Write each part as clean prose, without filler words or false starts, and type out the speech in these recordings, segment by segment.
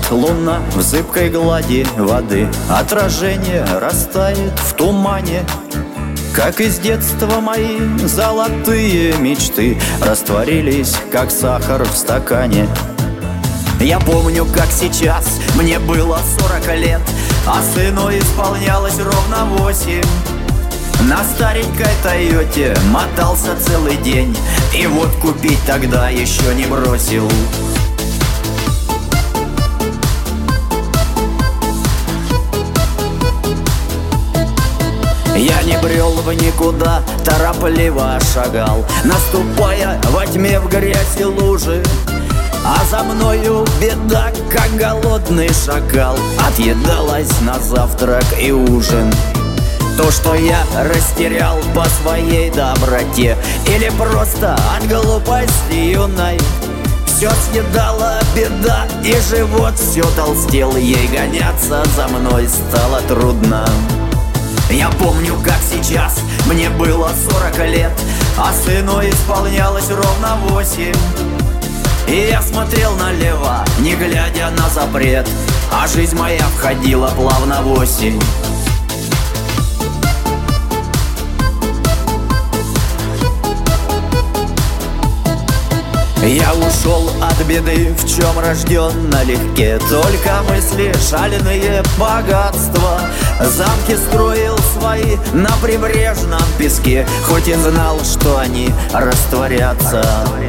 луна в зыбкой глади воды, отражение растает в тумане. Как из детства мои золотые мечты растворились, как сахар в стакане. Я помню, как сейчас, мне было 40 лет, а сыну исполнялось ровно 8. На старенькой Тойоте мотался целый день, и вот купить тогда еще не бросил. Я не брел в никуда, торопливо шагал, наступая во тьме в грязь и лужи. А за мною беда, как голодный шакал, отъедалась на завтрак и ужин. То, что я растерял по своей доброте или просто от глупости юной, все съедала беда, и живот все толстел, ей гоняться за мной стало трудно. Я помню, как сейчас, мне было 40 лет, а сыну исполнялось ровно 8. И я смотрел налево, не глядя на запрет, а жизнь моя входила плавно в осень. Я ушел от беды, в чем рожден налегке, только мысли шальные богатства. Замки строил свои на прибрежном песке, хоть и знал, что они растворятся.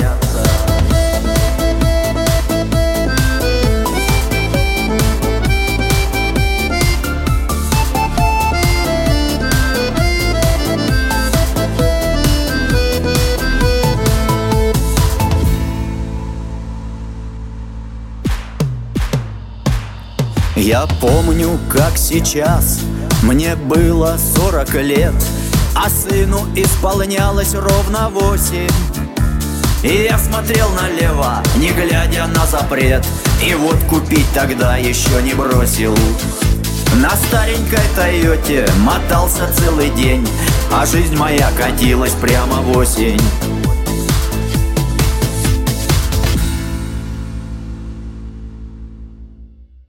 Я помню, как сейчас, мне было 40 лет, а сыну исполнялось ровно 8. И я смотрел налево, не глядя на запрет, и вот купить тогда еще не бросил. На старенькой Тойоте мотался целый день, а жизнь моя катилась прямо в осень.